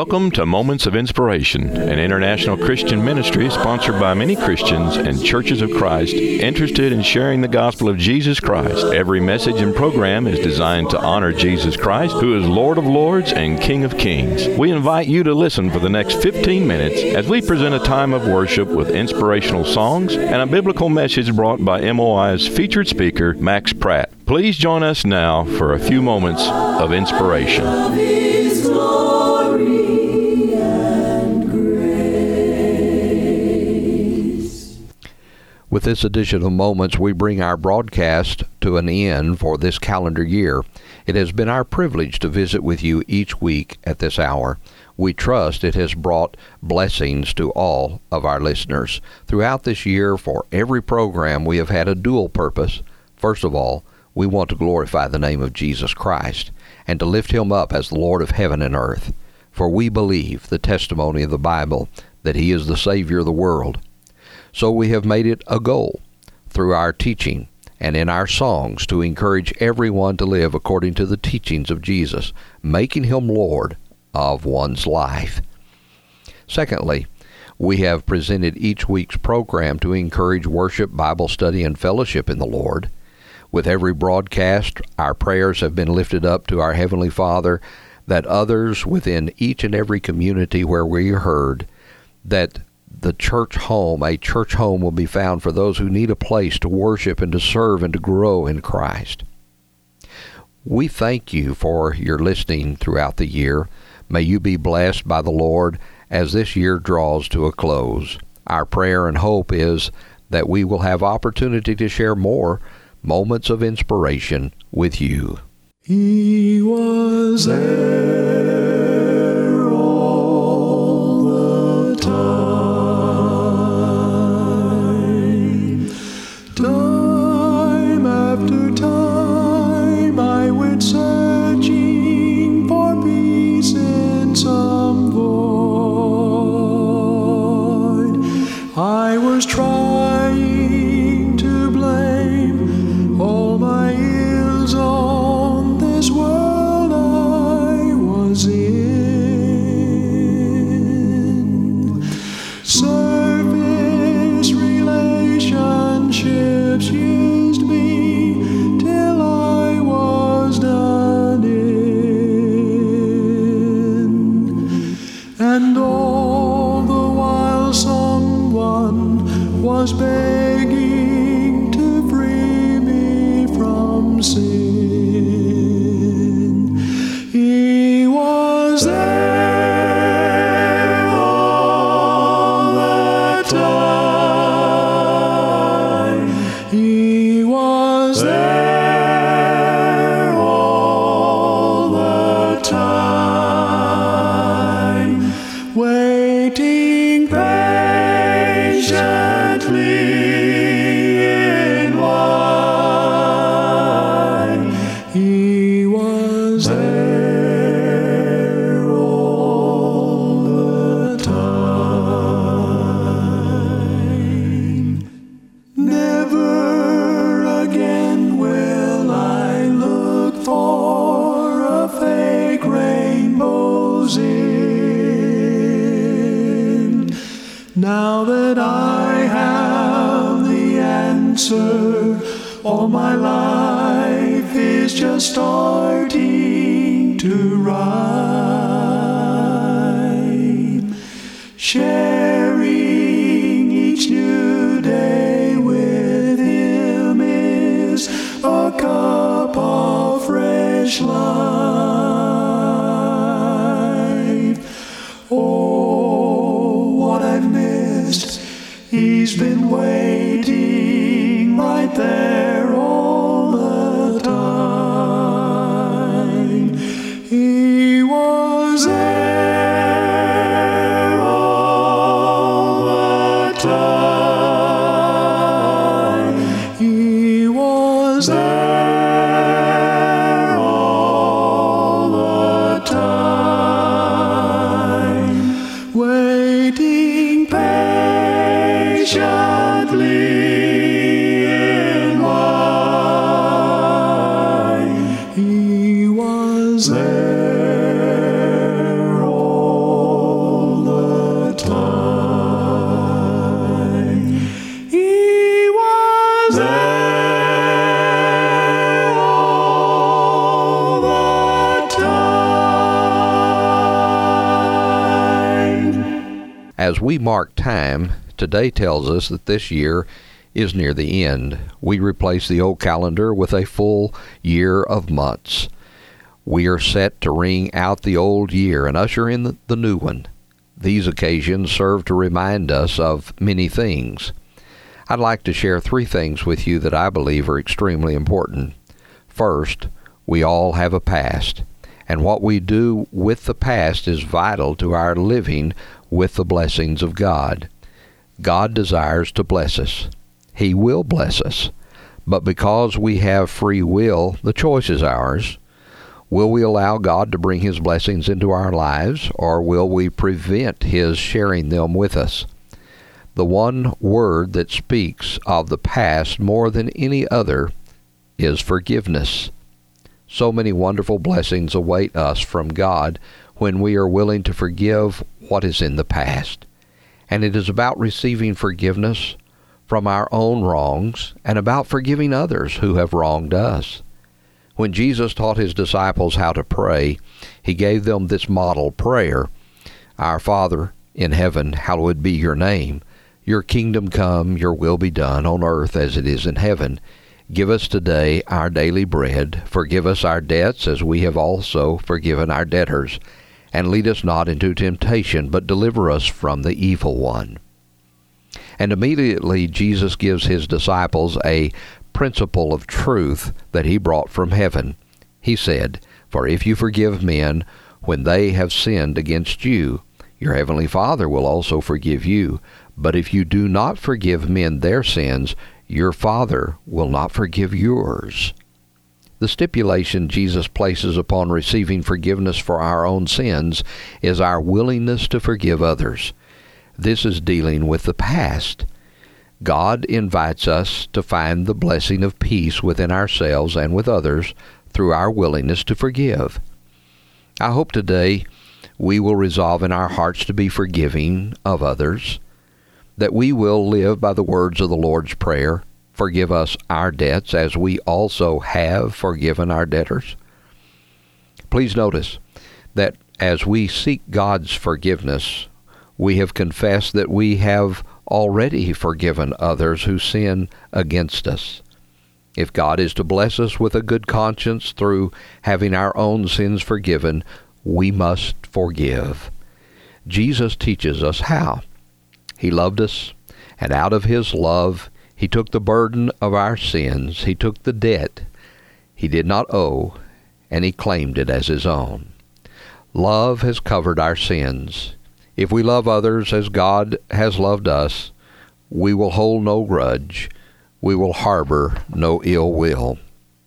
Welcome to Moments of Inspiration, an international Christian ministry sponsored by many Christians and churches of Christ interested in sharing the gospel of Jesus Christ. Every message and program is designed to honor Jesus Christ, who is Lord of Lords and King of Kings. We invite you to listen for the next 15 minutes as we present a time of worship with inspirational songs and a biblical message brought by MOI's featured speaker, Max Pratt. Please join us now for a few moments of inspiration. With this edition of Moments, we bring our broadcast to an end for this calendar year. It has been our privilege to visit with you each week at this hour. We trust it has brought blessings to all of our listeners. Throughout this year, for every program, we have had a dual purpose. First of all, we want to glorify the name of Jesus Christ and to lift him up as the Lord of heaven and earth. For we believe the testimony of the Bible that he is the Savior of the world. So we have made it a goal through our teaching and in our songs to encourage everyone to live according to the teachings of Jesus, making him Lord of one's life. Secondly, we have presented each week's program to encourage worship, Bible study, and fellowship in the Lord. With every broadcast, our prayers have been lifted up to our Heavenly Father that others within each and every community where we are heard, that a church home will be found for those who need a place to worship and to serve and to grow in Christ. We thank you for your listening throughout the year. May you be blessed by the Lord as this year draws to a close. Our prayer and hope is that we will have opportunity to share more moments of inspiration with you. He was there all the time. Time after time I went searching for peace in some void. I was trying to blame all my ills on this world I was in. Surface relationships used me till I was done in. And all the while someone was begging to free me from sin. He was there all the time. He was there all the time, waiting patiently in line. He was there all the time. Never again will I look for a fake rainbow's end. Now that I have the answer, all my life is just starting to rhyme. Sharing each new day with him is a cup of fresh life. Oh, what I've missed. He's been waiting right there all the time. He was there all the time. He was there all the time, waiting patiently in line. He was there all As we mark time, today tells us that this year is near the end. We replace the old calendar with a full year of months. We are set to ring out the old year and usher in the new one. These occasions serve to remind us of many things. I'd like to share 3 things with you that I believe are extremely important. First, we all have a past, and what we do with the past is vital to our living with the blessings of God. God desires to bless us. He will bless us. But because we have free will, the choice is ours. Will we allow God to bring His blessings into our lives, or will we prevent His sharing them with us? The one word that speaks of the past more than any other is forgiveness. So many wonderful blessings await us from God when we are willing to forgive what is in the past. And it is about receiving forgiveness from our own wrongs and about forgiving others who have wronged us. When Jesus taught His disciples how to pray, He gave them this model prayer: Our Father in heaven, hallowed be your name. Your kingdom come, your will be done on earth as it is in heaven. Give us today our daily bread. Forgive us our debts as we have also forgiven our debtors. And lead us not into temptation, but deliver us from the evil one. And immediately Jesus gives His disciples a principle of truth that He brought from heaven. He said, For if you forgive men when they have sinned against you, your heavenly Father will also forgive you. But if you do not forgive men their sins, your Father will not forgive yours. The stipulation Jesus places upon receiving forgiveness for our own sins is our willingness to forgive others. This is dealing with the past. God invites us to find the blessing of peace within ourselves and with others through our willingness to forgive. I hope today we will resolve in our hearts to be forgiving of others, that we will live by the words of the Lord's Prayer, forgive us our debts as we also have forgiven our debtors. Please notice that as we seek God's forgiveness, we have confessed that we have already forgiven others who sin against us. If God is to bless us with a good conscience through having our own sins forgiven, we must forgive. Jesus teaches us how. He loved us, and out of His love, He took the burden of our sins. He took the debt He did not owe, and He claimed it as His own. Love has covered our sins. If we love others as God has loved us, we will hold no grudge. We will harbor no ill will.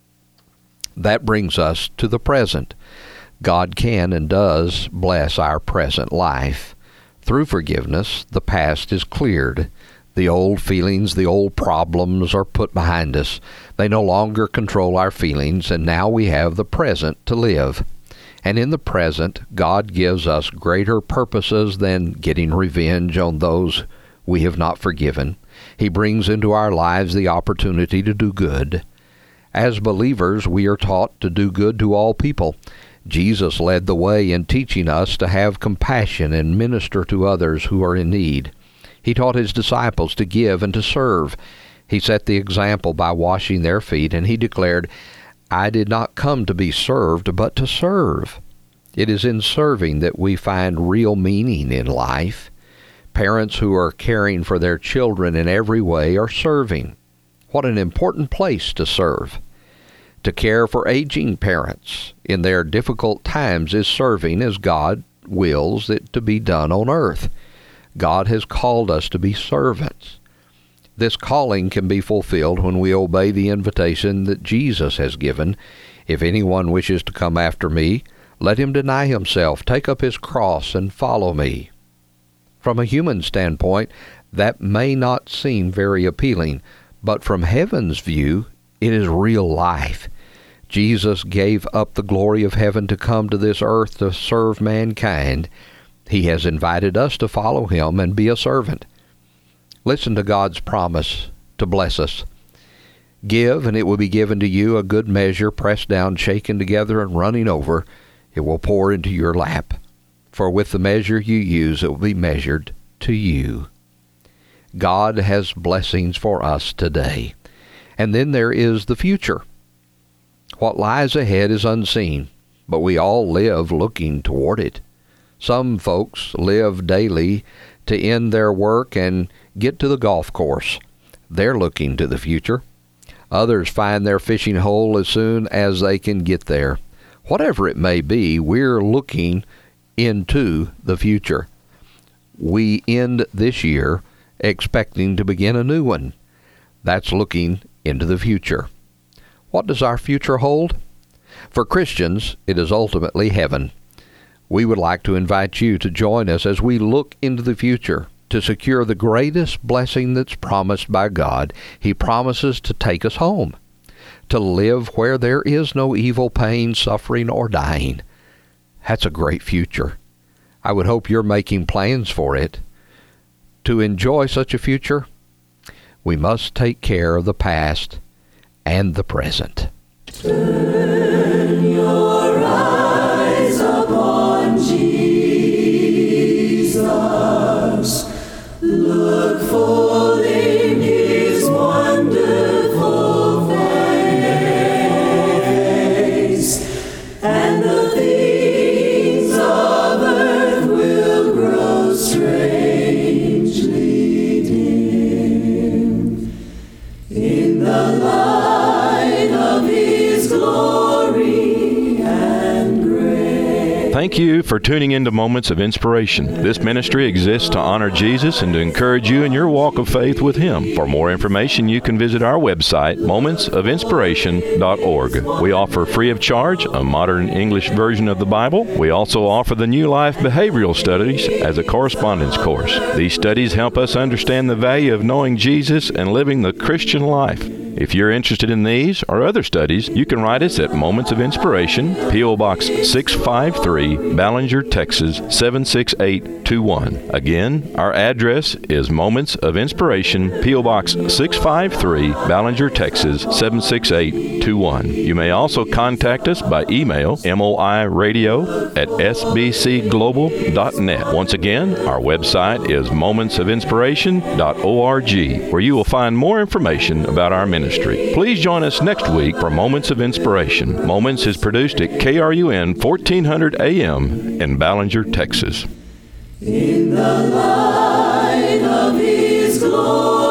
That brings us to the present. God can and does bless our present life. Through forgiveness, the past is cleared. The old feelings, the old problems are put behind us. They no longer control our feelings, and now we have the present to live. And in the present, God gives us greater purposes than getting revenge on those we have not forgiven. He brings into our lives the opportunity to do good. As believers, we are taught to do good to all people. Jesus led the way in teaching us to have compassion and minister to others who are in need. He taught His disciples to give and to serve. He set the example by washing their feet, and He declared, I did not come to be served, but to serve. It is in serving that we find real meaning in life. Parents who are caring for their children in every way are serving. What an important place to serve. To care for aging parents in their difficult times is serving as God wills it to be done on earth. God has called us to be servants. This calling can be fulfilled when we obey the invitation that Jesus has given. If anyone wishes to come after me, let him deny himself, take up his cross, and follow me. From a human standpoint, that may not seem very appealing, but from heaven's view, it is real life. Jesus gave up the glory of heaven to come to this earth to serve mankind. He has invited us to follow Him and be a servant. Listen to God's promise to bless us. Give, and it will be given to you, a good measure, pressed down, shaken together, and running over. It will pour into your lap. For with the measure you use, it will be measured to you. God has blessings for us today. And then there is the future. What lies ahead is unseen, but we all live looking toward it. Some folks live daily to end their work and get to the golf course. They're looking to the future. Others find their fishing hole as soon as they can get there. Whatever it may be, we're looking into the future. We end this year expecting to begin a new one. That's looking into the future. What does our future hold? For Christians, it is ultimately heaven. We would like to invite you to join us as we look into the future to secure the greatest blessing that's promised by God. He promises to take us home, to live where there is no evil, pain, suffering, or dying. That's a great future. I would hope you're making plans for it. To enjoy such a future, we must take care of the past and the present. Turn your eyes upon Jesus. Look full in his wonderful face, and the things of earth will grow strangely dim in the light of his glory and grace. Thank you for tuning into Moments of Inspiration. This ministry exists to honor Jesus and to encourage you in your walk of faith with Him. For more information, you can visit our website, momentsofinspiration.org. We offer free of charge a modern English version of the Bible. We also offer the New Life Behavioral Studies as a correspondence course. These studies help us understand the value of knowing Jesus and living the Christian life. If you're interested in these or other studies, you can write us at Moments of Inspiration, P.O. Box 653, Ballinger, Texas 76821. Again, our address is Moments of Inspiration, P.O. Box 653, Ballinger, Texas 76821. You may also contact us by email, moiradio@sbcglobal.net. Once again, our website is momentsofinspiration.org, where you will find more information about our ministry. Please join us next week for Moments of Inspiration. Moments is produced at KRUN 1400 AM in Ballinger, Texas. In the light of his glory.